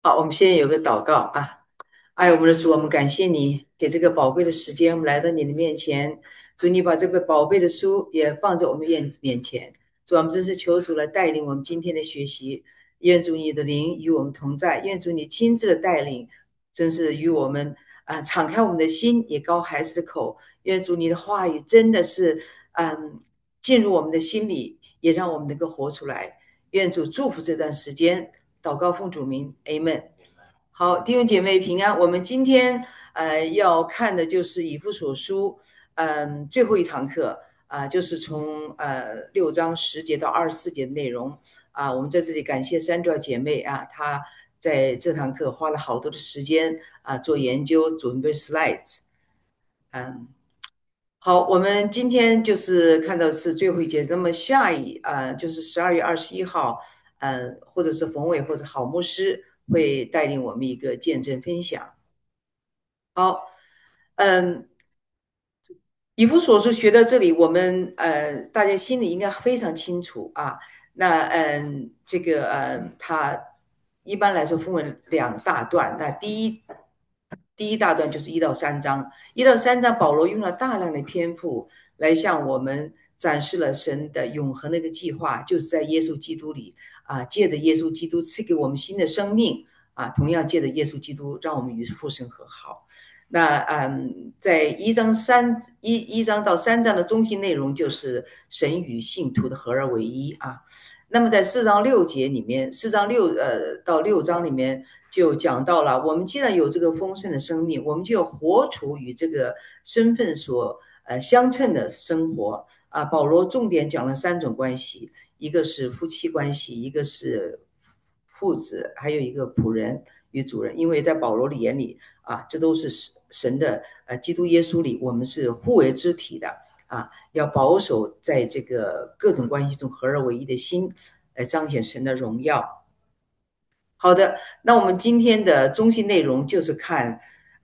好，我们现在有个祷告啊。哎，我们的主，我们感谢你给这个宝贵的时间，我们来到你的面前。主，你把这个宝贝的书也放在我们面前。主，我们真是求主来带领我们今天的学习。愿主你的灵与我们同在，愿主你亲自的带领，真是与我们敞开我们的心，也高孩子的口。愿主你的话语真的是进入我们的心里，也让我们能够活出来。愿主祝福这段时间。祷告奉主名 ，Amen。好，弟兄姐妹平安。我们今天要看的就是以弗所书最后一堂课就是从6章10节到24节的内容我们在这里感谢三dro姐妹她在这堂课花了好多的时间做研究，准备 slides。嗯，好，我们今天就是看到是最后一节，那么就是12月21号，或者是冯伟或者郝牧师会带领我们一个见证分享。好，嗯，以弗所书学到这里，我们大家心里应该非常清楚啊。那它一般来说分为两大段。那第一大段就是1到3章，1到3章保罗用了大量的篇幅来向我们展示了神的永恒的一个计划，就是在耶稣基督里借着耶稣基督赐给我们新的生命同样借着耶稣基督让我们与父神和好。那在1章到3章的中心内容就是神与信徒的合而为一啊。那么在4章6节里面，4章6到6章里面就讲到了，我们既然有这个丰盛的生命，我们就要活出与这个身份所相称的生活保罗重点讲了3种关系，一个是夫妻关系，一个是父子，还有一个仆人与主人。因为在保罗的眼里这都是神的基督耶稣里，我们是互为肢体的要保守在这个各种关系中合而为一的心，来彰显神的荣耀。好的，那我们今天的中心内容就是看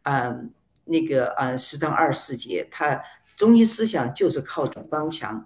10章24节，它中心思想就是靠主刚强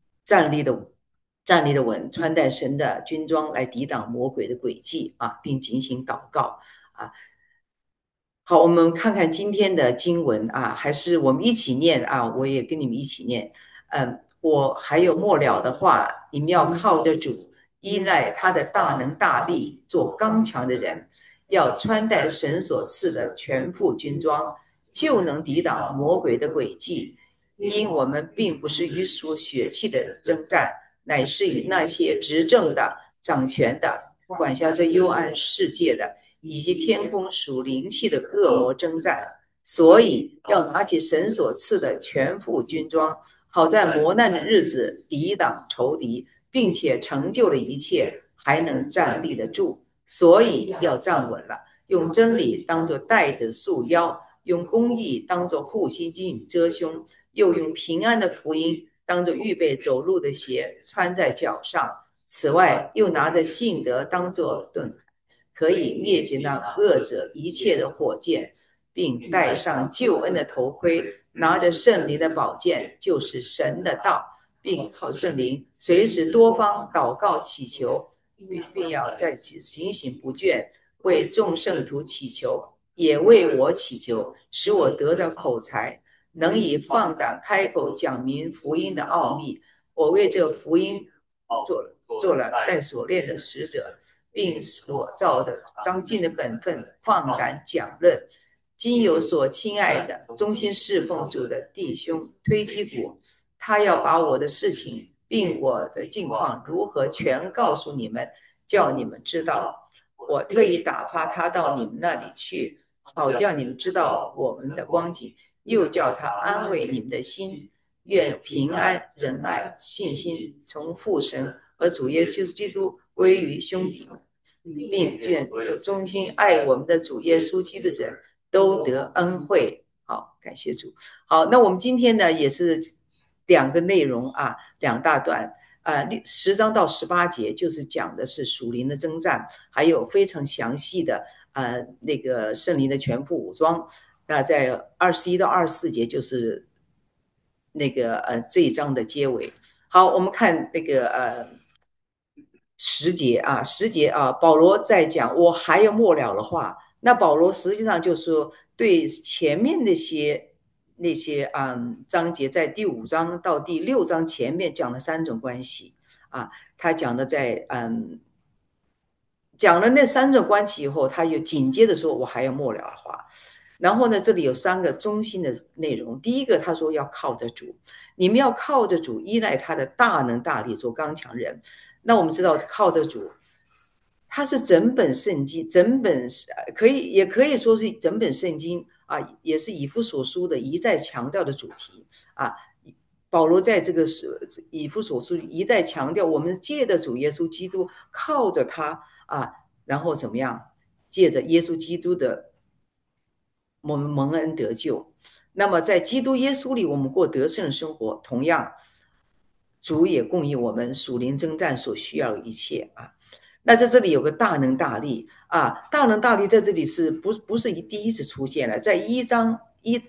站立的稳，穿戴神的军装来抵挡魔鬼的诡计并进行祷告好，我们看看今天的经文还是我们一起念我也跟你们一起念。我还有末了的话，你们要靠着主，依赖他的大能大力，做刚强的人，要穿戴神所赐的全副军装，就能抵挡魔鬼的诡计。因我们并不是与属血气的征战，乃是与那些执政的、掌权的、管辖这幽暗世界的，以及天空属灵气的恶魔征战。所以要拿起神所赐的全副军装，好在磨难的日子抵挡仇敌，并且成就了一切，还能站立得住。所以要站稳了，用真理当作带着束腰，用公义当作护心镜遮胸，又用平安的福音当作预备走路的鞋穿在脚上。此外，又拿着信德当作盾牌，可以灭绝那恶者一切的火箭，并戴上救恩的头盔，拿着圣灵的宝剑，就是神的道，并靠圣灵随时多方祷告祈求，并要在警醒不倦，为众圣徒祈求，也为我祈求，使我得着口才，能以放胆开口讲明福音的奥秘。我为这福音做了带锁链的使者，并使我照着当尽的本分放胆讲论。今有所亲爱的忠心侍奉主的弟兄推基古，他要把我的事情并我的境况如何全告诉你们，叫你们知道。我特意打发他到你们那里去，好叫你们知道我们的光景，又叫他安慰你们的心。愿平安、仁爱、信心从父神和主耶稣基督归于兄弟们，并愿忠心爱我们的主耶稣基督的人都得恩惠。好，感谢主。好，那我们今天呢也是两个内容两大段。10章到18节就是讲的是属灵的征战，还有非常详细的那个圣灵的全副武装。那在21到24节就是那个这一章的结尾。好，我们看那个 10节，保罗在讲我还有末了的话。那保罗实际上就是说，对前面那些章节，在第5章到第6章前面讲了3种关系啊，他讲的讲了那3种关系以后，他又紧接着说我还有末了的话。然后呢，这里有3个中心的内容。第一个，他说要靠着主，你们要靠着主，依赖他的大能大力做刚强人。那我们知道靠着主，它是整本圣经，也可以说是整本圣经也是以弗所书的一再强调的主题啊。保罗在这个以弗所书一再强调，我们借着主耶稣基督，靠着他然后怎么样？借着耶稣基督的我们蒙恩得救。那么在基督耶稣里，我们过得胜生活。同样，主也供应我们属灵征战所需要的一切那在这里有个大能大力大能大力在这里是不是第一次出现了？在1章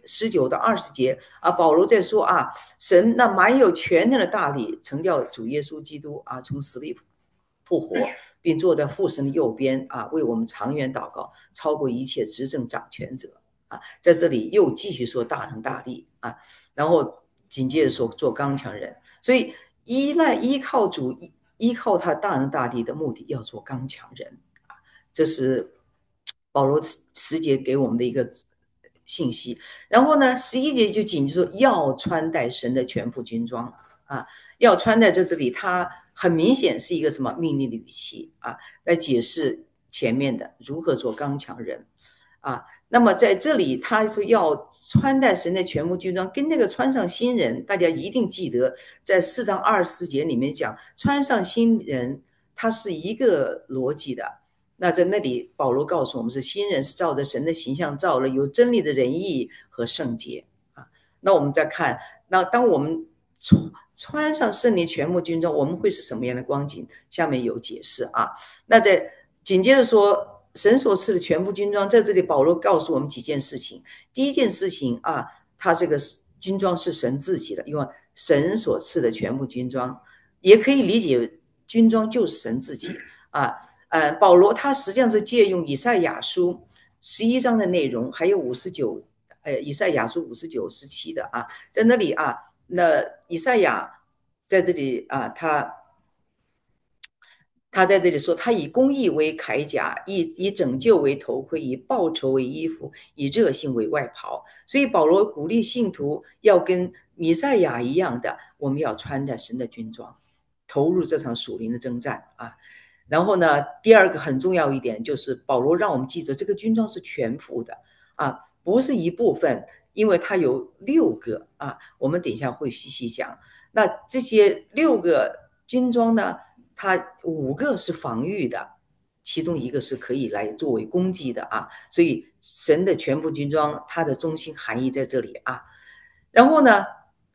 19到20节保罗在说神那满有全能的大力，成就主耶稣基督从死里复活，并坐在父神的右边为我们长远祷告，超过一切执政掌权者在这里又继续说大能大力然后紧接着说做刚强人。所以依靠主，依靠他大能大力的目的要做刚强人这是保罗10节给我们的一个信息。然后呢11节就紧接着说要穿戴神的全副军装要穿戴，在这里它很明显是一个什么命令的语气来解释前面的如何做刚强人那么在这里他说要穿戴神的全副军装，跟那个穿上新人，大家一定记得在4章24节里面讲穿上新人，它是一个逻辑的。那在那里保罗告诉我们是新人是照着神的形象造了，有真理的仁义和圣洁那我们再看，那当我们穿上圣灵全副军装，我们会是什么样的光景？下面有解释那在紧接着说神所赐的全副军装，在这里保罗告诉我们几件事情。第一件事情他这个军装是神自己的，因为神所赐的全副军装，也可以理解军装就是神自己保罗他实际上是借用以赛亚书11章的内容，还有以赛亚书59、17的在那里那以赛亚在这里他在这里说，他以公义为铠甲，以拯救为头盔，以报仇为衣服，以热心为外袍。所以保罗鼓励信徒要跟弥赛亚一样的，我们要穿着神的军装，投入这场属灵的征战然后呢，第二个很重要一点就是保罗让我们记着，这个军装是全副的不是一部分，因为它有6个我们等一下会细细讲。那这些6个军装呢，它5个是防御的，其中1个是可以来作为攻击的所以神的全副军装，它的中心含义在这里然后呢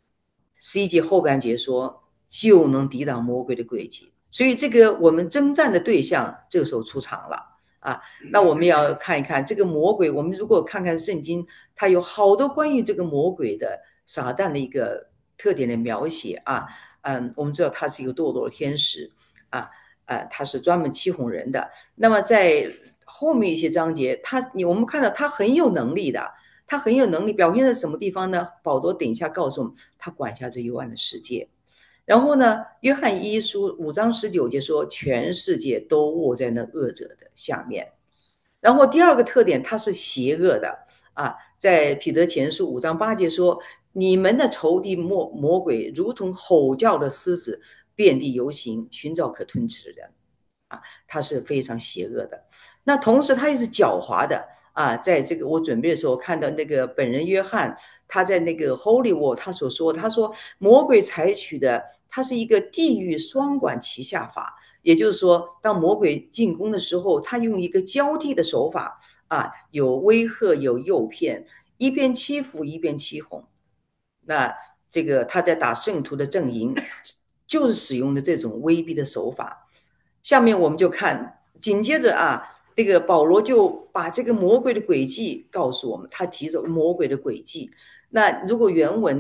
11节后半节说，就能抵挡魔鬼的诡计。所以这个我们征战的对象这个时候出场了那我们要看一看这个魔鬼。我们如果看看圣经，它有好多关于这个魔鬼的撒旦的一个特点的描写我们知道他是一个堕落的天使他是专门欺哄人的。那么在后面一些章节，我们看到他很有能力的，他很有能力，表现在什么地方呢？保罗等一下告诉我们，他管辖着幽暗的世界。然后呢，约翰一书5章19节说，全世界都握在那恶者的下面。然后第二个特点，它是邪恶的在彼得前书5章8节说，你们的仇敌魔鬼如同吼叫的狮子，遍地游行，寻找可吞吃的人他是非常邪恶的。那同时他也是狡猾的在这个我准备的时候看到那个本人约翰，他在那个 Holy War 他说魔鬼采取的他是一个地狱双管齐下法，也就是说当魔鬼进攻的时候，他用一个交替的手法有威吓有诱骗，一边欺负一边欺哄。那这个他在打圣徒的阵营就是使用的这种威逼的手法。下面我们就看紧接着这个保罗就把这个魔鬼的诡计告诉我们，他提着魔鬼的诡计。那如果原文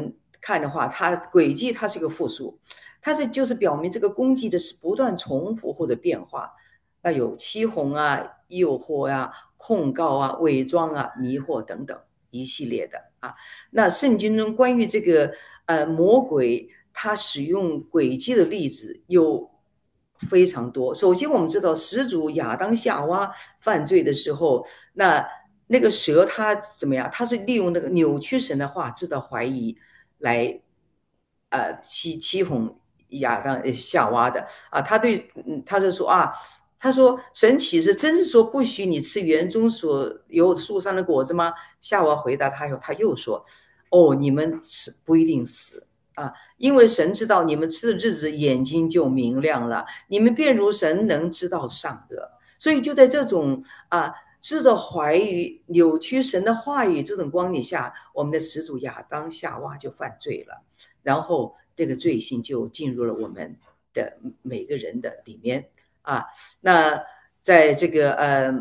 看的话，它轨迹它是一个复数，它就是表明这个攻击的是不断重复或者变化。那有欺哄啊、诱惑啊、控告啊、伪装啊、迷惑等等一系列的啊。那圣经中关于这个魔鬼他使用诡计的例子有非常多。首先我们知道始祖亚当夏娃犯罪的时候，那个蛇它怎么样？它是利用那个扭曲神的话制造怀疑来欺哄亚当夏娃的啊。他就说啊。他说：“神启示真是说不许你吃园中所有树上的果子吗？”夏娃回答他又说：“哦，你们死不一定死啊，因为神知道你们吃的日子眼睛就明亮了，你们便如神能知道善恶。”所以就在这种制造怀疑、扭曲神的话语这种光景下，我们的始祖亚当夏娃就犯罪了，然后这个罪性就进入了我们的每个人的里面。那在这个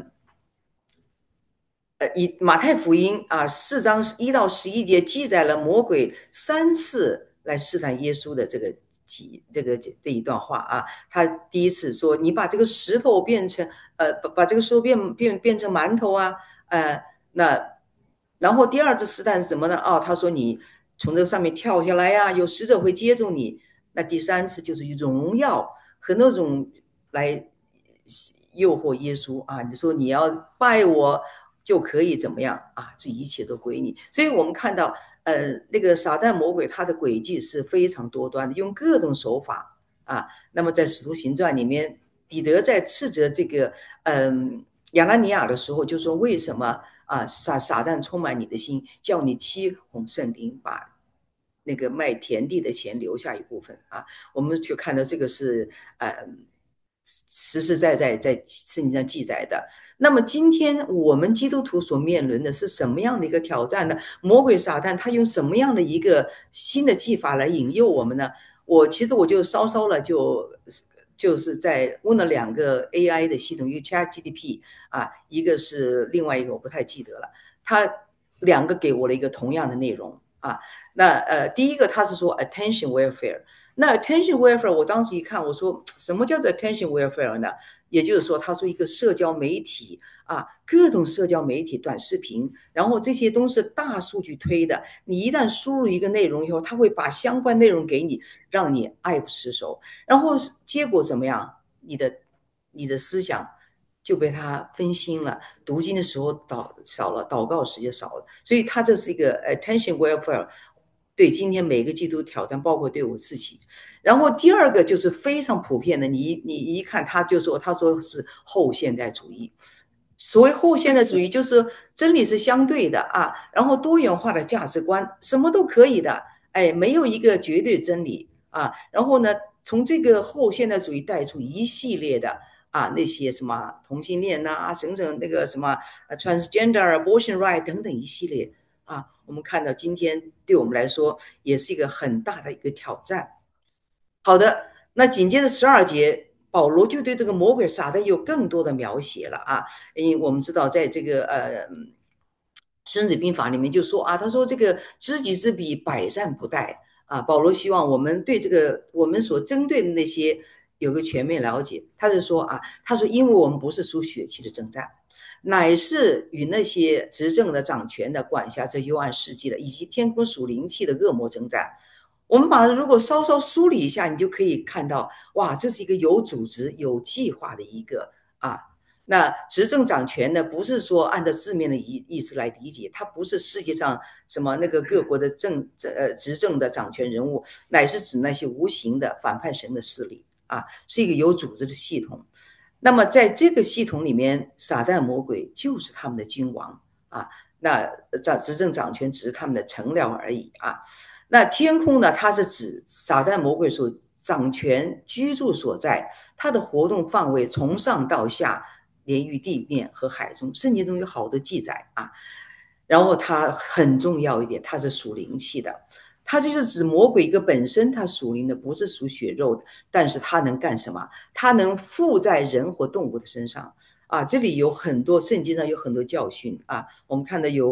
以马太福音4章1到11节记载了魔鬼3次来试探耶稣的这一段话啊。他第一次说：“你把这个石头变成把这个石头变成馒头啊。”那然后第二次试探是什么呢？他说你从这个上面跳下来呀，有使者会接住你。那第3次就是以荣耀和那种来诱惑耶稣啊，你说你要拜我就可以怎么样啊？这一切都归你。所以我们看到，那个撒旦魔鬼他的诡计是非常多端的，用各种手法啊。那么在使徒行传里面，彼得在斥责这个亚拿尼亚的时候，就说为什么撒旦充满你的心，叫你欺哄圣灵，把那个卖田地的钱留下一部分啊。我们就看到这个是实实在在在圣经上记载的。那么今天我们基督徒所面临的是什么样的一个挑战呢？魔鬼撒旦他用什么样的一个新的技法来引诱我们呢？其实我就稍稍了就是在问了2个 AI 的系统，一个 ChatGPT 一个是另外一个我不太记得了，他2个给我了一个同样的内容那第一个他是说 attention welfare， 那 attention welfare 我当时一看，我说什么叫做 attention welfare 呢？也就是说，他说一个社交媒体各种社交媒体短视频，然后这些都是大数据推的，你一旦输入一个内容以后，他会把相关内容给你，让你爱不释手，然后结果怎么样？你的思想就被他分心了，读经的时候少了，祷告时间少了，所以他这是一个 attention welfare， 对今天每个基督挑战，包括对我自己。然后第二个就是非常普遍的，你一看他说是后现代主义。所谓后现代主义，就是真理是相对的然后多元化的价值观，什么都可以的，没有一个绝对真理然后呢，从这个后现代主义带出一系列的那些什么同性恋省那个什么transgender、abortion right 等等一系列我们看到今天对我们来说也是一个很大的一个挑战。好的，那紧接着12节，保罗就对这个魔鬼撒旦有更多的描写了因为我们知道在这个孙子兵法里面就说他说这个知己知彼，百战不殆保罗希望我们对这个我们所针对的那些有个全面了解。他就说他说因为我们不是属血气的征战，乃是与那些执政的、掌权的、管辖这幽暗世纪的，以及天空属灵气的恶魔征战。我们把它如果稍稍梳理一下，你就可以看到，哇，这是一个有组织、有计划的一个那执政掌权呢，不是说按照字面的意思来理解，它不是世界上什么那个各国的执政的掌权人物，乃是指那些无形的反叛神的势力是一个有组织的系统。那么在这个系统里面，撒旦魔鬼就是他们的君王那执政掌权只是他们的臣僚而已那天空呢，它是指撒旦魔鬼所掌权居住所在，它的活动范围从上到下，连于地面和海中。圣经中有好多记载然后它很重要一点，它是属灵气的，它就是指魔鬼一个本身，它属灵的，不是属血肉的，但是它能干什么？它能附在人或动物的身上这里有很多圣经上有很多教训我们看到有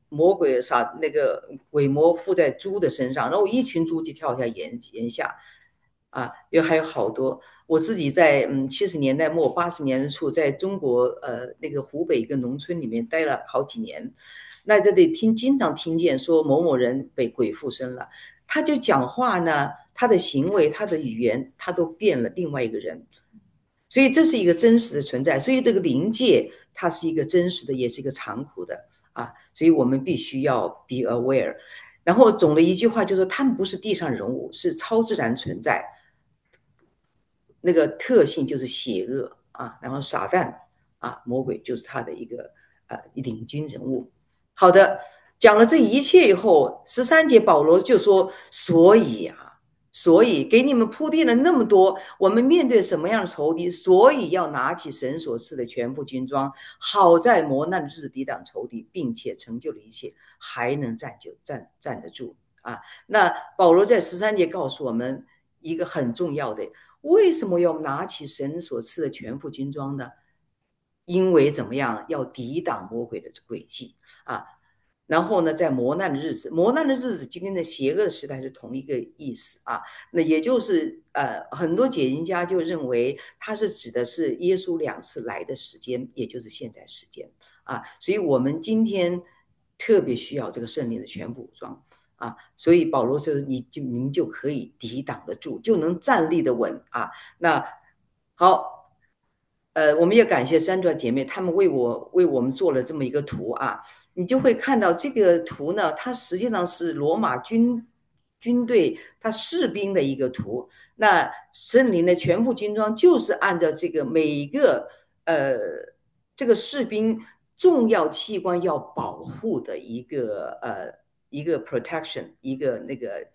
魔鬼那个鬼魔附在猪的身上，然后一群猪就跳下岩下，啊，还有好多。我自己在70年代末80年初，在中国那个湖北一个农村里面待了好几年，那这里经常听见说某某人被鬼附身了，他就讲话呢，他的行为、他的语言，他都变了另外一个人。所以这是一个真实的存在，所以这个灵界它是一个真实的，也是一个残酷的啊，所以我们必须要 be aware。然后总的一句话就是说，他们不是地上人物，是超自然存在，那个特性就是邪恶啊，然后撒旦啊，魔鬼就是他的一个领军人物。好的，讲了这一切以后，13节保罗就说，所以给你们铺垫了那么多，我们面对什么样的仇敌，所以要拿起神所赐的全副军装，好在磨难的日子抵挡仇敌，并且成就了一切，还能站得住啊。那保罗在13节告诉我们一个很重要的，为什么要拿起神所赐的全副军装呢？因为怎么样，要抵挡魔鬼的诡计啊。然后呢，在磨难的日子，磨难的日子就跟那邪恶的时代是同一个意思啊。那也就是很多解经家就认为它是指的是耶稣2次来的时间，也就是现在时间啊。所以我们今天特别需要这个圣灵的全部武装啊。所以保罗说，您就可以抵挡得住，就能站立得稳啊。那好。我们也感谢三段姐妹，她们为我们做了这么一个图啊，你就会看到这个图呢，它实际上是罗马军队他士兵的一个图。那圣灵的全副军装就是按照这个每一个这个士兵重要器官要保护的一个 protection， 一个那个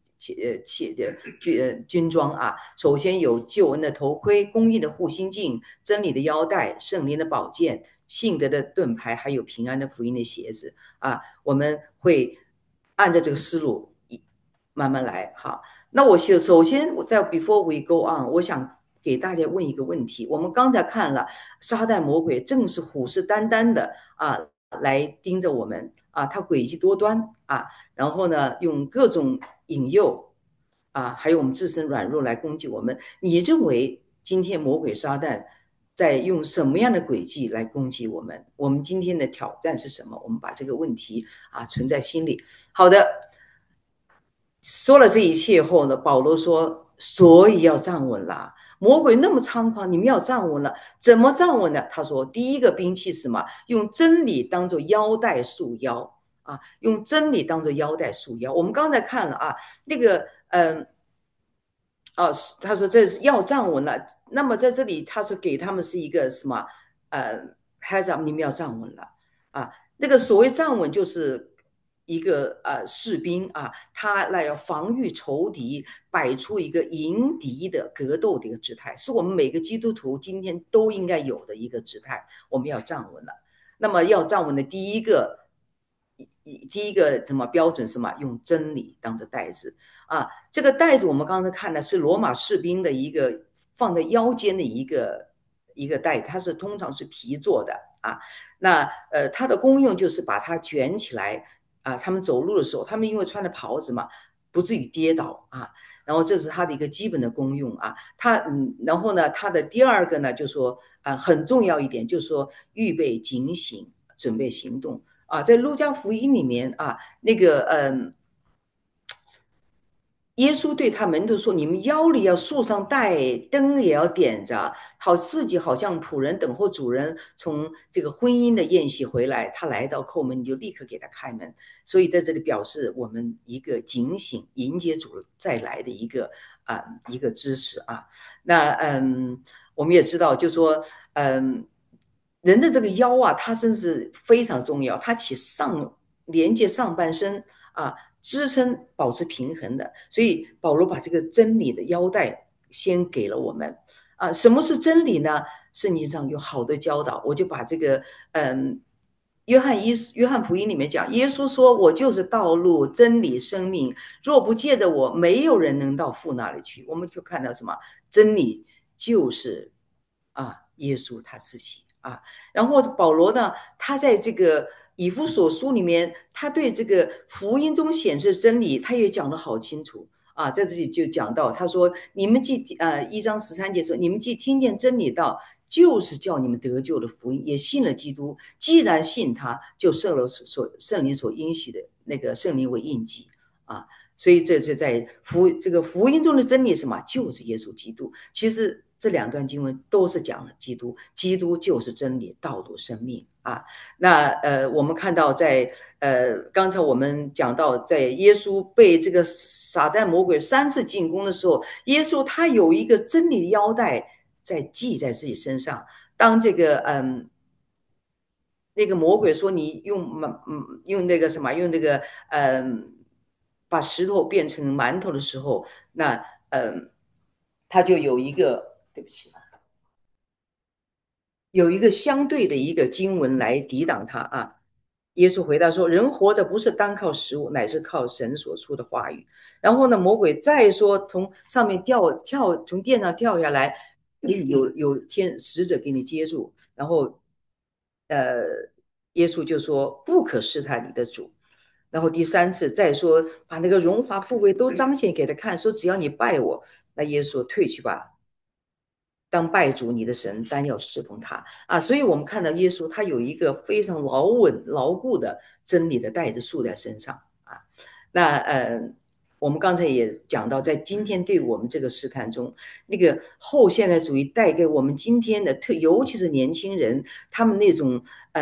军装啊。首先有救恩的头盔、公义的护心镜、真理的腰带、圣灵的宝剑、信德的盾牌，还有平安的福音的鞋子啊。我们会按照这个思路慢慢来哈。那首先在 before we go on， 我想给大家问一个问题。我们刚才看了撒旦魔鬼正是虎视眈眈的啊，来盯着我们啊，他诡计多端啊，然后呢用各种引诱啊，还有我们自身软弱来攻击我们。你认为今天魔鬼撒旦在用什么样的诡计来攻击我们？我们今天的挑战是什么？我们把这个问题啊存在心里。好的，说了这一切后呢，保罗说，所以要站稳了。魔鬼那么猖狂，你们要站稳了。怎么站稳呢？他说，第一个兵器是什么？用真理当做腰带束腰啊，用真理当做腰带束腰。我们刚才看了啊，那个他说这是要站稳了。那么在这里，他是给他们是一个什么？heads up，你们要站稳了啊。那个所谓站稳，就是一个士兵啊，他来要防御仇敌，摆出一个迎敌的格斗的一个姿态，是我们每个基督徒今天都应该有的一个姿态。我们要站稳了。那么要站稳的第一个什么标准是什么？用真理当做带子啊。这个带子我们刚才看的是罗马士兵的一个放在腰间的一个带子，它是通常是皮做的啊。那它的功用就是把它卷起来啊，他们走路的时候，他们因为穿的袍子嘛，不至于跌倒啊。然后这是它的一个基本的功用啊。然后呢，它的第二个呢，就说很重要一点，就是说预备警醒，准备行动。啊，在路加福音里面啊，那个耶稣对他门徒说：“你们腰里要束上带，灯也要点着，好自己好像仆人等候主人从这个婚姻的宴席回来，他来到叩门，你就立刻给他开门。”所以在这里表示我们一个警醒迎接主再来的一个知识啊。那我们也知道，就说人的这个腰啊，它真是非常重要，它连接上半身啊，支撑保持平衡的。所以保罗把这个真理的腰带先给了我们啊。什么是真理呢？圣经上有好的教导，我就把这个约翰福音里面讲，耶稣说：“我就是道路、真理、生命，若不借着我，没有人能到父那里去。”我们就看到什么？真理就是耶稣他自己啊。然后保罗呢，他在这个以弗所书里面，他对这个福音中显示真理，他也讲得好清楚啊。在这里就讲到，他说：“你们既1章13节说，你们既听见真理道，就是叫你们得救的福音，也信了基督。既然信他，就受了圣灵所应许的那个圣灵为印记啊。”所以这是在这个福音中的真理是什么？就是耶稣基督。其实这两段经文都是讲了基督，基督就是真理、道路、生命啊。那我们看到在刚才我们讲到，在耶稣被这个撒旦魔鬼3次进攻的时候，耶稣他有一个真理的腰带在系在自己身上。当这个那个魔鬼说你用那个什么用那个把石头变成馒头的时候，那他就有一个对不起啊，有一个相对的一个经文来抵挡他啊。耶稣回答说：“人活着不是单靠食物，乃是靠神所出的话语。”然后呢，魔鬼再说从上面从殿上跳下来，有使者给你接住。然后耶稣就说：“不可试探你的主。”然后第3次再说，把那个荣华富贵都彰显给他看，说只要你拜我，那耶稣说退去吧，当拜主你的神，单要侍奉他啊。所以我们看到耶稣他有一个非常牢固的真理的带子束在身上啊。那我们刚才也讲到，在今天对我们这个试探中，那个后现代主义带给我们今天的尤其是年轻人，他们那种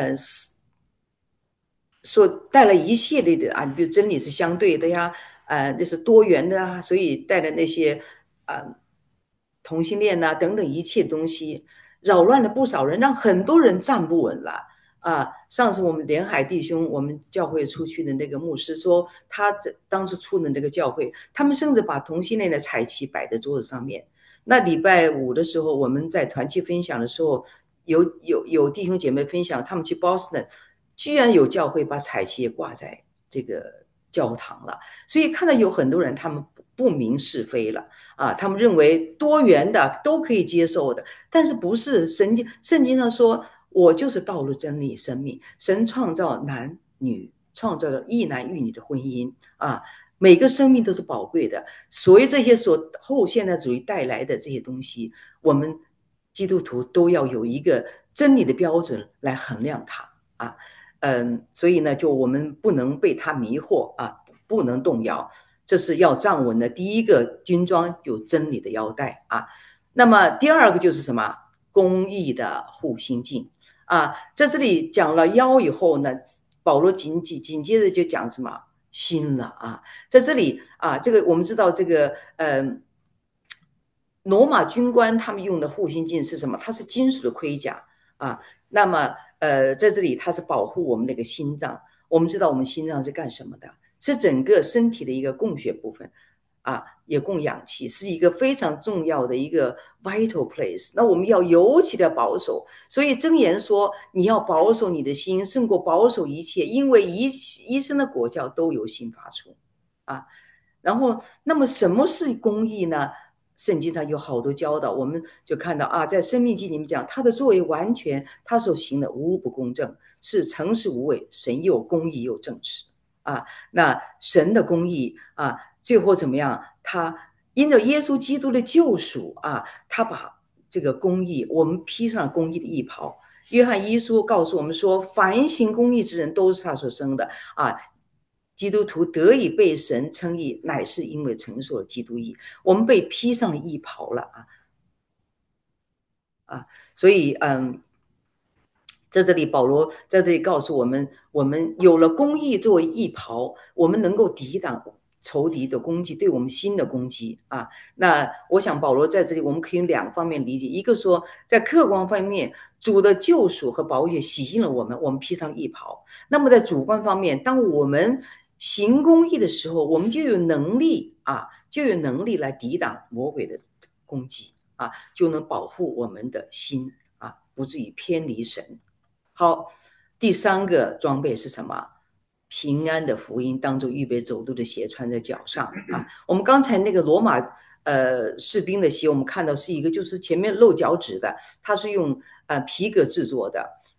所带来一系列的啊，比如真理是相对的呀，这是多元的啊，所以带来那些同性恋呐、等等一切东西，扰乱了不少人，让很多人站不稳了啊。上次我们连海弟兄，我们教会出去的那个牧师说，他当时出的那个教会，他们甚至把同性恋的彩旗摆在桌子上面。那礼拜5的时候，我们在团契分享的时候，有弟兄姐妹分享，他们去 Boston。居然有教会把彩旗也挂在这个教堂了，所以看到有很多人他们不明是非了啊，他们认为多元的都可以接受的，但是不是圣经上说我就是道路真理生命，神创造男女，创造了一男一女的婚姻啊，每个生命都是宝贵的，所以这些后现代主义带来的这些东西，我们基督徒都要有一个真理的标准来衡量它啊。所以呢，就我们不能被他迷惑啊，不能动摇，这是要站稳的第一个军装，有真理的腰带啊。那么第二个就是什么？公义的护心镜啊。在这里讲了腰以后呢，保罗紧接着就讲什么心了啊。在这里啊，这个我们知道这个罗马军官他们用的护心镜是什么？它是金属的盔甲啊。那么在这里它是保护我们那个心脏。我们知道我们心脏是干什么的？是整个身体的一个供血部分啊，也供氧气，是一个非常重要的一个 vital place。那我们要尤其的保守。所以箴言说，你要保守你的心，胜过保守一切，因为一生的果效都由心发出啊。然后，那么什么是公义呢？圣经上有好多教导，我们就看到啊，在生命记里面讲，他的作为完全，他所行的无不公正，是诚实无伪，神又公义又正直啊。那神的公义啊，最后怎么样？他因着耶稣基督的救赎啊，他把这个公义，我们披上公义的衣袍。约翰一书告诉我们说，凡行公义之人都是他所生的啊。基督徒得以被神称义，乃是因为承受了基督义，我们被披上了义袍了啊！所以在这里保罗在这里告诉我们，我们有了公义作为义袍，我们能够抵挡仇敌的攻击，对我们心的攻击啊。那我想保罗在这里我们可以用2方面理解，一个说在客观方面，主的救赎和保险洗净了我们披上义袍。那么在主观方面，当我们行公义的时候，我们就有能力来抵挡魔鬼的攻击啊，就能保护我们的心啊，不至于偏离神。好，第3个装备是什么？平安的福音当作预备走路的鞋穿在脚上啊。我们刚才那个罗马士兵的鞋，我们看到是一个就是前面露脚趾的，它是用皮革制作的。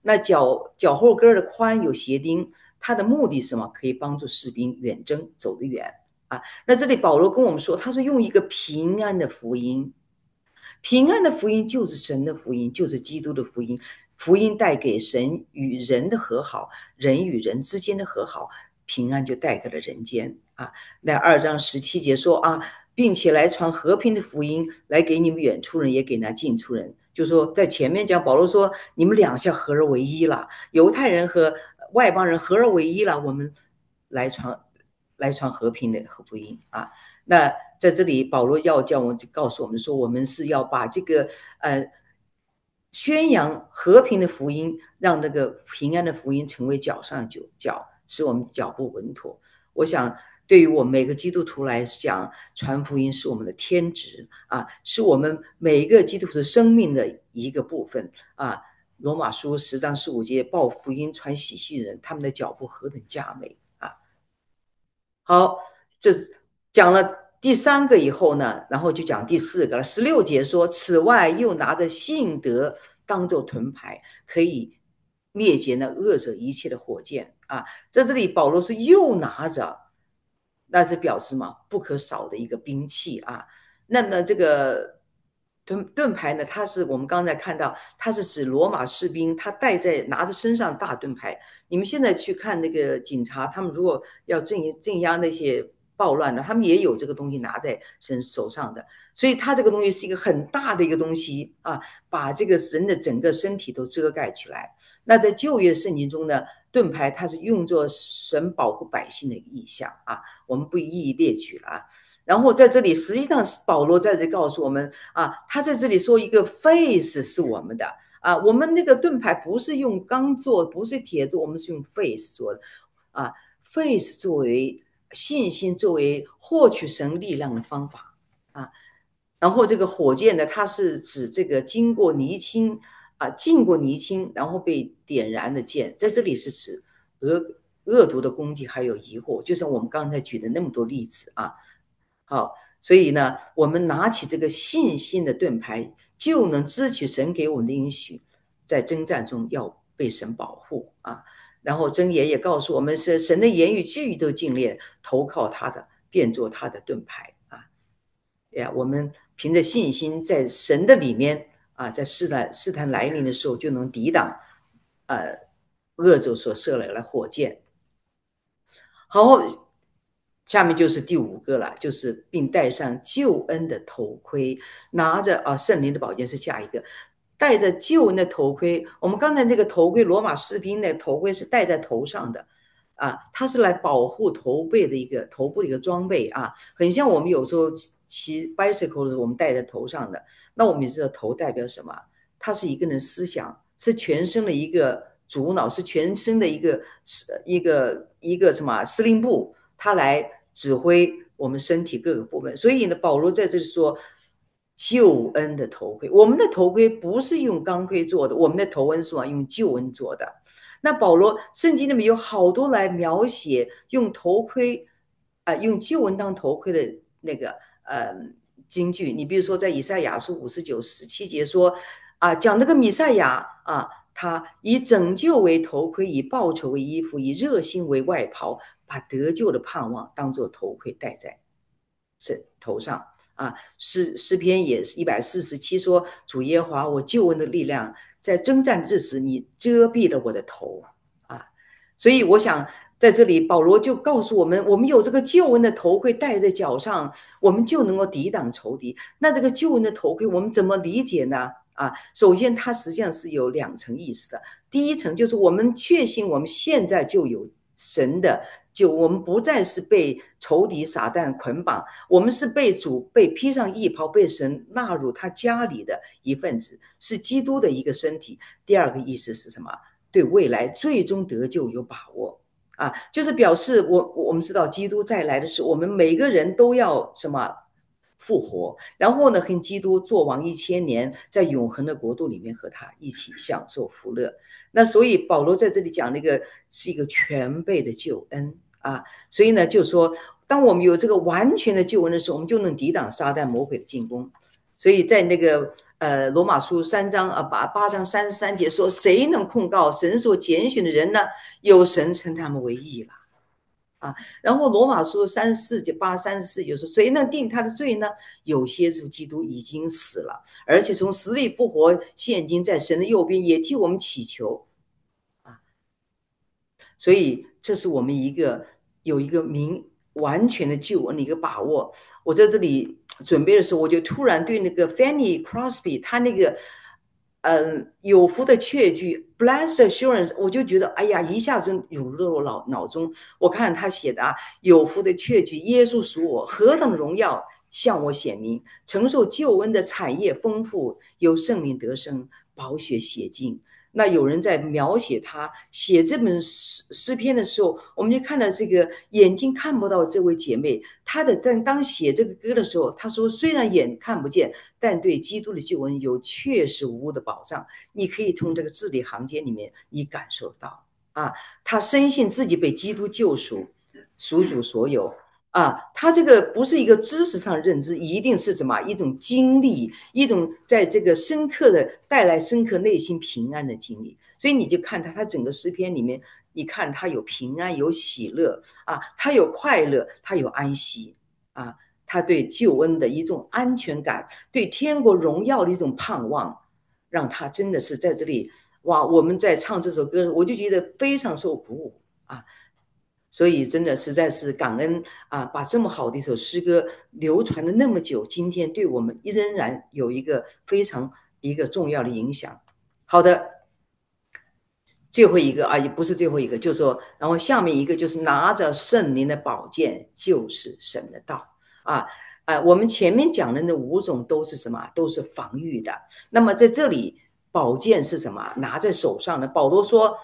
那脚后跟的宽有鞋钉，它的目的是什么？可以帮助士兵远征走得远啊。那这里保罗跟我们说，他是用一个平安的福音，平安的福音就是神的福音，就是基督的福音。福音带给神与人的和好，人与人之间的和好，平安就带给了人间啊。那2章17节说啊，并且来传和平的福音，来给你们远处人，也给那近处人。就说在前面讲，保罗说你们两下合而为一了，犹太人和外邦人合而为一了，我们来传和平的福音啊。那在这里，保罗要叫我们告诉我们说，我们是要把这个宣扬和平的福音，让那个平安的福音成为脚上脚，使我们脚步稳妥。我想，对于我们每个基督徒来讲，传福音是我们的天职啊，是我们每一个基督徒的生命的一个部分啊。罗马书10章15节，报福音传喜讯的人，他们的脚步何等佳美啊！好，这讲了第3个以后呢，然后就讲第4个了。16节说，此外又拿着信德当作盾牌，可以灭绝那恶者一切的火箭啊。在这里保罗是又拿着，那是表示嘛不可少的一个兵器啊。那么这个盾牌呢，它是我们刚才看到，它是指罗马士兵他拿着身上大盾牌。你们现在去看那个警察，他们如果要镇压那些暴乱的，他们也有这个东西拿在手上的。所以它这个东西是一个很大的一个东西啊，把这个人的整个身体都遮盖起来。那在旧约圣经中呢，盾牌它是用作神保护百姓的意象啊，我们不一一列举了啊。然后在这里，实际上保罗在这里告诉我们啊，他在这里说一个 face 是我们的啊，我们那个盾牌不是用钢做，不是铁做，我们是用 face 做的啊。face 作为信心，作为获取神力量的方法啊。然后这个火箭呢，它是指这个经过泥青啊，浸过泥青，然后被点燃的箭，在这里是指恶毒的攻击还有疑惑，就像我们刚才举的那么多例子啊。好，所以呢，我们拿起这个信心的盾牌，就能支取神给我们的应许，在征战中要被神保护啊。然后箴言也告诉我们，是神的言语句句都精炼，投靠他的，变作他的盾牌啊。我们凭着信心，在神的里面啊，在试探来临的时候，就能抵挡恶者所射来的火箭。好，下面就是第5个了，就是并戴上救恩的头盔，拿着圣灵的宝剑是下一个，戴着救恩的头盔。我们刚才这个头盔，罗马士兵的头盔是戴在头上的啊，它是来保护头部的一个装备啊，很像我们有时候骑 bicycle 的时候我们戴在头上的。那我们也知道头代表什么？它是一个人思想，是全身的一个主脑，是全身的一个什么司令部，它来指挥我们身体各个部分。所以呢，保罗在这里说救恩的头盔，我们的头盔不是用钢盔做的，我们的头恩是用救恩做的。那保罗圣经里面有好多来描写用头盔用救恩当头盔的那个经句。你比如说在以赛亚书59、17节说讲那个弥赛亚他以拯救为头盔，以报仇为衣服，以热心为外袍，把得救的盼望当作头盔戴在头上诗篇也是147说，主耶和华我救恩的力量，在征战日时你遮蔽了我的头所以我想在这里保罗就告诉我们，我们有这个救恩的头盔戴在脚上，我们就能够抵挡仇敌。那这个救恩的头盔我们怎么理解呢？首先它实际上是有2层意思的。第一层就是我们确信我们现在就有神的我们不再是被仇敌撒旦捆绑，我们是被披上义袍，被神纳入他家里的一份子，是基督的一个身体。第2个意思是什么？对未来最终得救有把握就是表示我们知道基督再来的时候，我们每个人都要什么复活，然后呢跟基督作王1000年，在永恒的国度里面和他一起享受福乐。那所以保罗在这里讲那个是一个全备的救恩所以呢就是说当我们有这个完全的救恩的时候，我们就能抵挡撒旦魔鬼的进攻。 所以在那个罗马书3章8章33节说，谁能控告神所拣选的人呢？有神称他们为义了。然后罗马书34节8、34节说，谁能定他的罪呢？有些主基督已经死了，而且从死里复活，现今在神的右边，也替我们祈求。所以这是我们有一个完全的救恩的一个把握。我在这里准备的时候，我就突然对那个 Fanny Crosby 他那个有福的确据 Blessed Assurance， 我就觉得哎呀，一下子涌入了我脑中。我看他写的有福的确据，耶稣属我，何等荣耀向我显明，承受救恩的产业丰富，有圣灵得生，宝血洗净。那有人在描写他写这本诗篇的时候，我们就看到这个眼睛看不到这位姐妹，她的当写这个歌的时候，她说虽然眼看不见，但对基督的救恩有确实无误的保障。你可以从这个字里行间里面你感受到她深信自己被基督救赎，属主所有。他这个不是一个知识上的认知，一定是什么一种经历，一种在这个深刻的带来深刻内心平安的经历。所以你就看他整个诗篇里面，你看他有平安，有喜乐他有快乐，他有安息他对救恩的一种安全感，对天国荣耀的一种盼望，让他真的是在这里我们在唱这首歌的时候，我就觉得非常受鼓舞所以真的实在是感恩把这么好的一首诗歌流传了那么久，今天对我们仍然有一个非常一个重要的影响。好的，最后一个也不是最后一个，就是说，然后下面一个就是拿着圣灵的宝剑，就是神的道我们前面讲的那5种都是什么？都是防御的。那么在这里，宝剑是什么？拿在手上的。保罗说，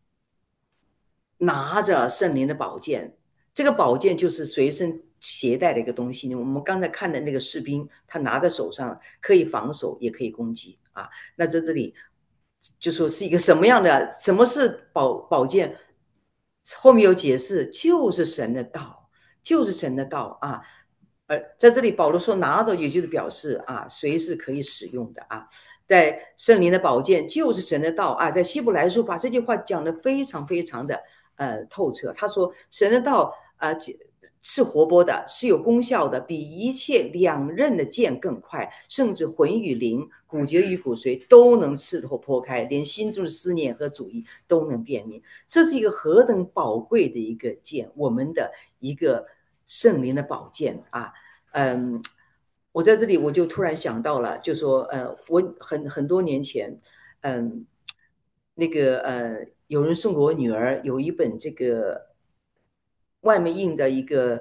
拿着圣灵的宝剑，这个宝剑就是随身携带的一个东西。我们刚才看的那个士兵，他拿在手上，可以防守，也可以攻击那在这里就说是一个什么样的？什么是宝剑？后面有解释，就是神的道，就是神的道在这里保罗说拿着，也就是表示随时可以使用的在圣灵的宝剑就是神的道在希伯来书把这句话讲得非常非常的透彻。他说神的道是活泼的，是有功效的，比一切两刃的剑更快，甚至魂与灵、骨节与骨髓都能刺透剖开，连心中的思念和主意都能辨明。这是一个何等宝贵的一个剑，我们的一个圣灵的宝剑我在这里我就突然想到了，就说我很多年前那个有人送给我女儿有一本这个外面印的一个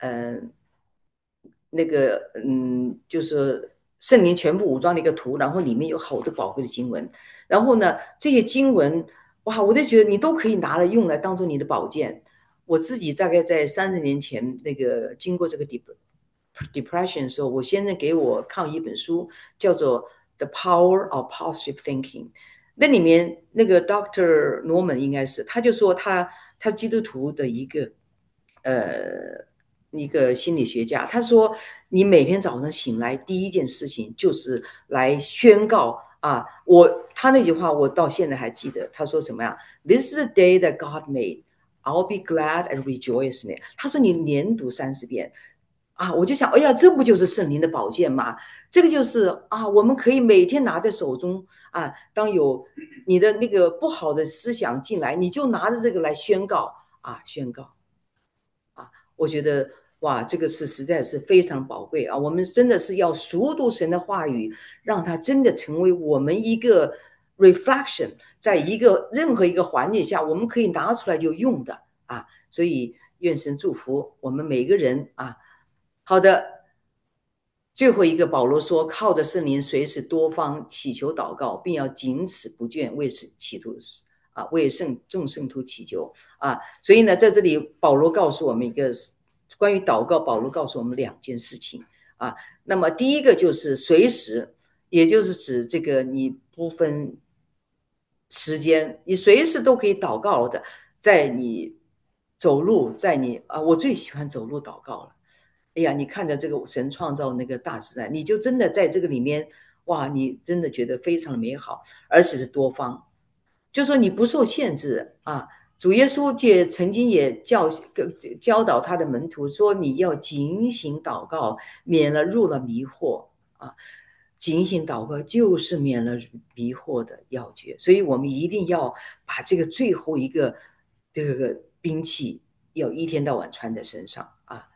那个就是圣灵全部武装的一个图，然后里面有好多宝贵的经文，然后呢这些经文我就觉得你都可以拿来用来当做你的宝剑。我自己大概在30年前那个经过这个depression 的时候，我先生给我看一本书，叫做《The Power of Positive Thinking》。那里面那个 Dr. Norman 应该是，他就说他基督徒的一个心理学家，他说你每天早上醒来第一件事情就是来宣告他那句话我到现在还记得，他说什么呀 ？This is the day that God made. I'll be glad and rejoice in it。他说你连读30遍我就想，哎呀，这不就是圣灵的宝剑吗？这个就是我们可以每天拿在手中当有你的那个不好的思想进来，你就拿着这个来宣告宣告我觉得这个是实在是非常宝贵我们真的是要熟读神的话语，让它真的成为我们一个 reflection， 在任何一个环境下，我们可以拿出来就用的所以愿神祝福我们每个人好的，最后一个保罗说，靠着圣灵随时多方祈求祷告，并要谨持不倦为祈祷为众圣徒祈求所以呢，在这里保罗告诉我们一个关于祷告，保罗告诉我们2件事情那么第一个就是随时，也就是指这个你不分时间，你随时都可以祷告的，在你走路，在你我最喜欢走路祷告了。 哎呀，你看着这个神创造那个大自然，你就真的在这个里面，哇，你真的觉得非常的美好，而且是多方，就说你不受限制啊。主耶稣也曾经也教导他的门徒说，你要警醒祷告，免了入了迷惑啊。警醒祷告就是免了迷惑的要诀，所以我们一定要把这个最后一个这个兵器要一天到晚穿在身上啊。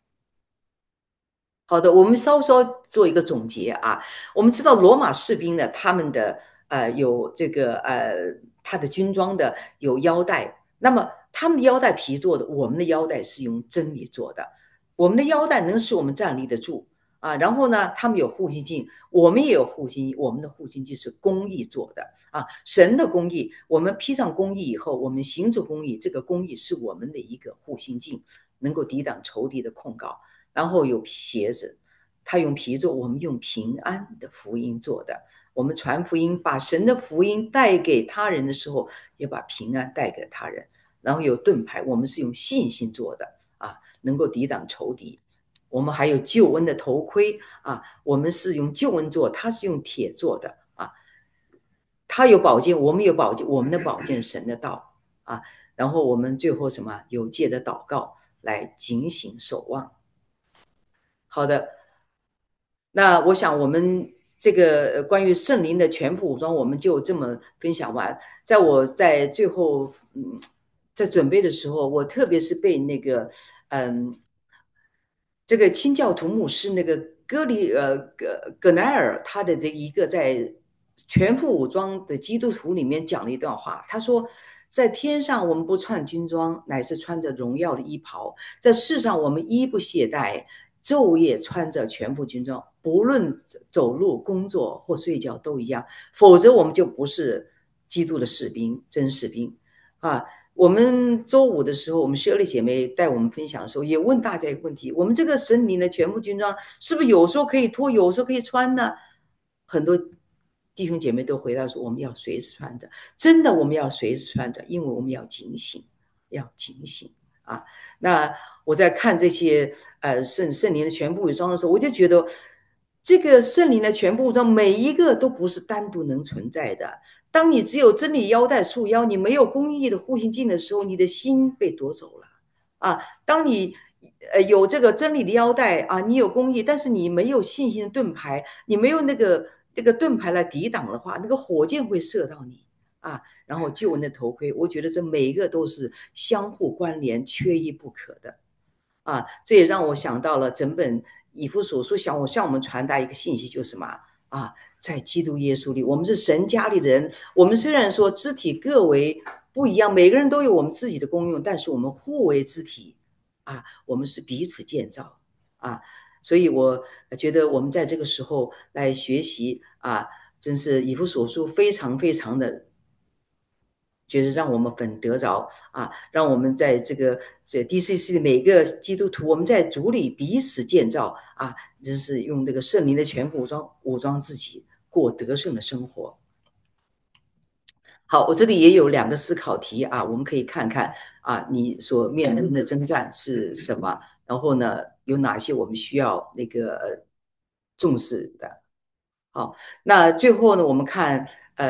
好的，我们稍做一个总结啊。我们知道罗马士兵呢，他们的有这个他的军装的有腰带，那么他们的腰带皮做的，我们的腰带是用真理做的。我们的腰带能使我们站立得住啊。然后呢，他们有护心镜，我们也有护心，我们的护心镜是公义做的啊。神的公义，我们披上公义以后，我们行出公义，这个公义是我们的一个护心镜，能够抵挡仇敌的控告。然后有鞋子，他用皮做，我们用平安的福音做的。我们传福音，把神的福音带给他人的时候，也把平安带给他人。然后有盾牌，我们是用信心做的啊，能够抵挡仇敌。我们还有救恩的头盔啊，我们是用救恩做，他是用铁做的啊。他有宝剑，我们有宝剑，我们的宝剑神的道啊。然后我们最后什么有借的祷告来警醒守望。好的，那我想我们这个关于圣灵的全副武装，我们就这么分享完。在我在最后，在准备的时候，我特别是被那个，嗯，这个清教徒牧师那个葛奈尔他的这一个在全副武装的基督徒里面讲了一段话，他说。在天上，我们不穿军装，乃是穿着荣耀的衣袍；在世上，我们衣不懈怠，昼夜穿着全副军装，不论走路、工作或睡觉都一样，否则我们就不是基督的士兵，真士兵啊。我们周五的时候，我们薛丽姐妹带我们分享的时候，也问大家一个问题：我们这个神灵的全副军装，是不是有时候可以脱，有时候可以穿呢？很多弟兄姐妹都回答说，我们要随时穿着。真的，我们要随时穿着，因为我们要警醒，要警醒啊。那我在看这些圣灵的全部武装的时候，我就觉得这个圣灵的全部武装每一个都不是单独能存在的。当你只有真理腰带束腰，你没有公义的护心镜的时候，你的心被夺走了啊。当你有这个真理的腰带啊，你有公义，但是你没有信心的盾牌，你没有那个盾牌来抵挡的话，那个火箭会射到你啊。然后救恩的头盔，我觉得这每一个都是相互关联、缺一不可的啊。这也让我想到了整本以弗所书，向我们传达一个信息，就是什么啊？在基督耶稣里，我们是神家里的人。我们虽然说肢体各为不一样，每个人都有我们自己的功用，但是我们互为肢体啊，我们是彼此建造啊。所以我觉得我们在这个时候来学习啊，真是以弗所书非常非常的，觉得让我们很得着啊，让我们在这 DCC 的每个基督徒，我们在主里彼此建造啊，就是用这个圣灵的全部武装自己，过得胜的生活。好，我这里也有2个思考题啊，我们可以看看啊，你所面临的征战是什么？然后呢，有哪些我们需要那个重视的？好，那最后呢，我们看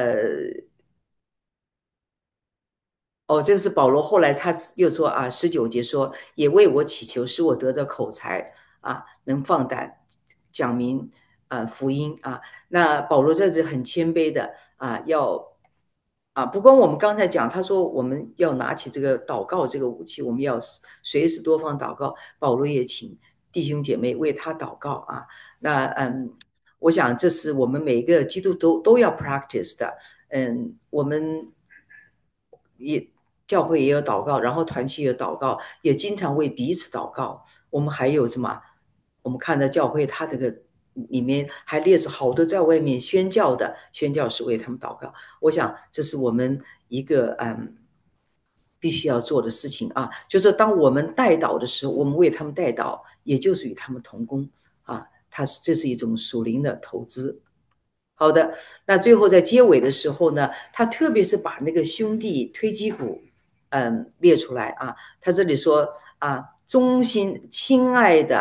哦，这个是保罗后来他又说啊，19节说，也为我祈求，使我得着口才啊，能放胆讲明福音啊。那保罗这是很谦卑的啊，不光我们刚才讲，他说我们要拿起这个祷告这个武器，我们要随时多方祷告。保罗也请弟兄姐妹为他祷告啊。那我想这是我们每个基督徒都要 practice 的。我们也教会也有祷告，然后团契也有祷告，也经常为彼此祷告。我们还有什么？我们看到教会它这个里面还列出好多在外面宣教的宣教士为他们祷告。我想这是我们一个必须要做的事情啊，就是当我们代祷的时候，我们为他们代祷，也就是与他们同工啊。这是一种属灵的投资。好的，那最后在结尾的时候呢，他特别是把那个兄弟推基古，列出来啊。他这里说啊，忠心亲爱的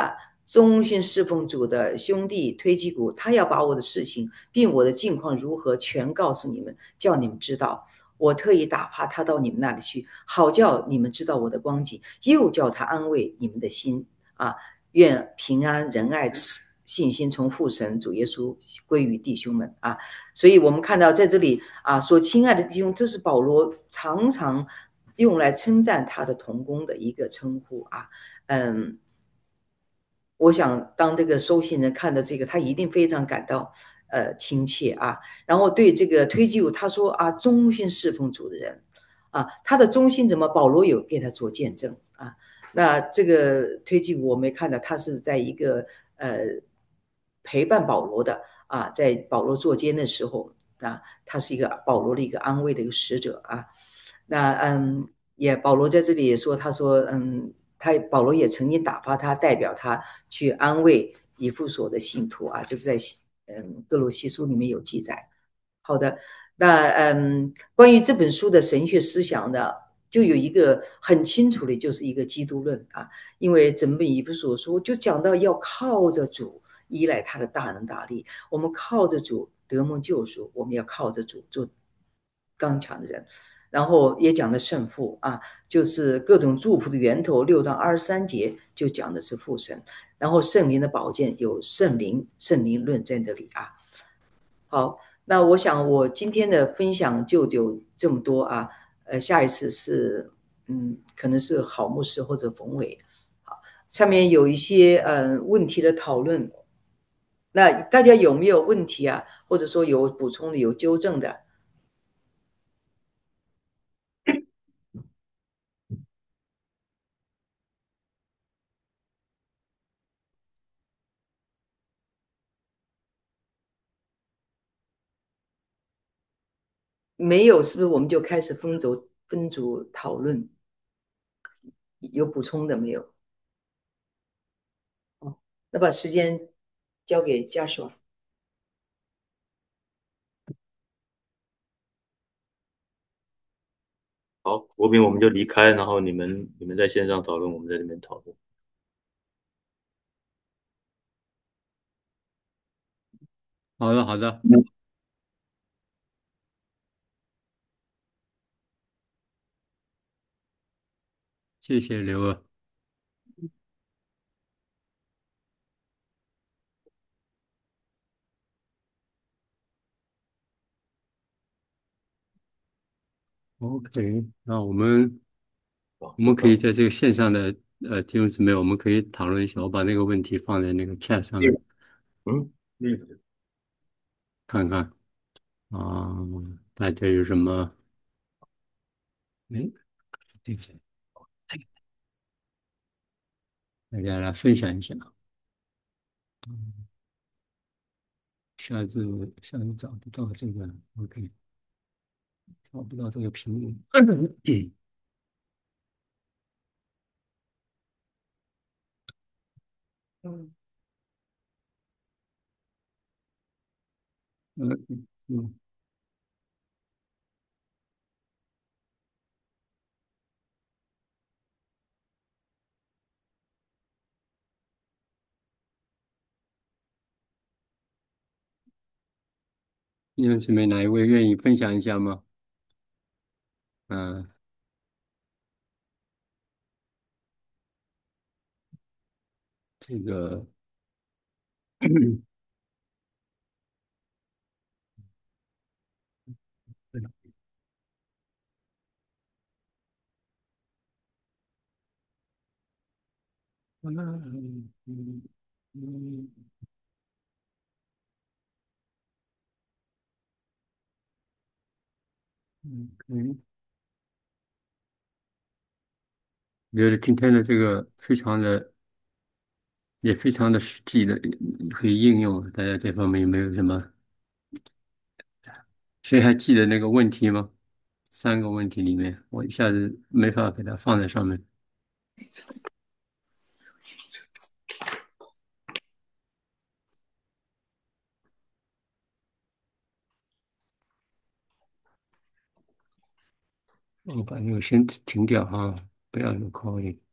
忠心侍奉主的兄弟推基古，他要把我的事情并我的境况如何全告诉你们，叫你们知道。我特意打发他到你们那里去，好叫你们知道我的光景，又叫他安慰你们的心啊。愿平安、仁爱、信心从父神主耶稣归于弟兄们啊。所以我们看到在这里啊，说亲爱的弟兄，这是保罗常常用来称赞他的同工的一个称呼啊。嗯，我想当这个收信人看到这个，他一定非常感到亲切啊。然后对这个推基友他说啊，忠心侍奉主的人啊，他的忠心怎么保罗有给他做见证啊？那这个推基我没看到，他是在一个呃陪伴保罗的啊，在保罗坐监的时候啊，他是一个保罗的一个安慰的一个使者啊。那也保罗在这里也说，他说他保罗也曾经打发他代表他去安慰以弗所的信徒啊，就是在哥罗西书里面有记载。好的，那关于这本书的神学思想呢，就有一个很清楚的，就是一个基督论啊。因为整本以弗所书就讲到要靠着主，依赖他的大能大力，我们靠着主得蒙救赎，我们要靠着主做刚强的人。然后也讲的圣父啊，就是各种祝福的源头。6章23节就讲的是父神，然后圣灵的宝剑有圣灵论在这里啊。好，那我想我今天的分享就有这么多啊。下一次是可能是郝牧师或者冯伟。好，下面有一些问题的讨论，那大家有没有问题啊？或者说有补充的、有纠正的？没有，是不是我们就开始分组讨论？有补充的没有？哦，那把时间交给家属。 好，国民我们就离开，然后你们在线上讨论，我们在这边讨论。 好的，好的，谢谢刘儿。OK，那我们好， 我们可以就这样。 在这个线上的弟兄姊妹，我们可以讨论一下。我把那个问题放在那个 chat 上面嗯看看啊，大家有什么？哎，这个大家来分享一下。下次找不到这个，OK，找不到这个屏幕。嗯嗯，弟兄姊妹，哪一位愿意分享一下吗？嗯、这个。嗯，我觉得今天的这个也非常的实际的，可以应用。大家这方面有没有什么？谁还记得那个问题吗？3个问题里面，我一下子没法给它放在上面。我把那个先停掉哈，不要有 calling。